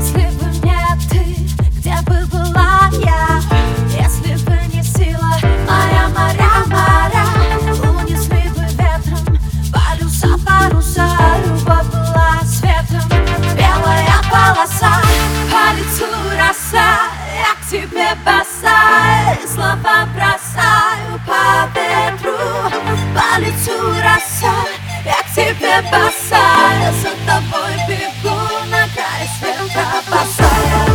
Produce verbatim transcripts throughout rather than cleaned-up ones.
Если бы не ты, где бы была я? Если бы не сила моя, моря, моря унесли бы ветром полюса, паруса. Любовь была светом, белая полоса, по лицу роса. Я к тебе босая, слова бросаю по ветру, по лицу роса. Я к тебе босая, за тобой бегу на край света босая.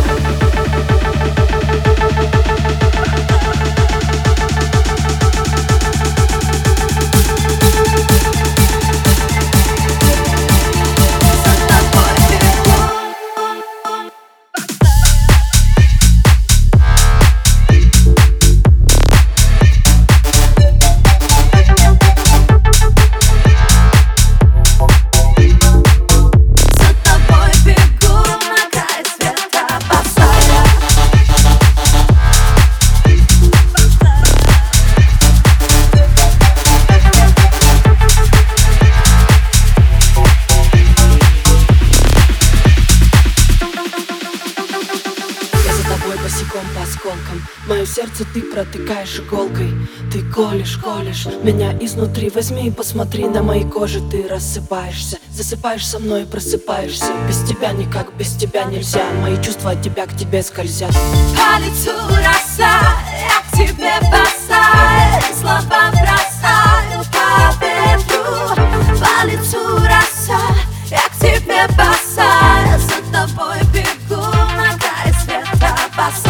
Босиком по осколкам мое сердце ты протыкаешь иголкой. Ты колешь, колешь меня изнутри. Возьми и посмотри, на моей коже ты рассыпаешься. Засыпаешь со мной и просыпаешься. Без тебя никак, без тебя нельзя. Мои чувства от тебя к тебе скользят. По лицу роса, я к тебе босая, слова бросаю по ветру. По лицу роса, я к тебе босая, за тобой бегу на край света босая.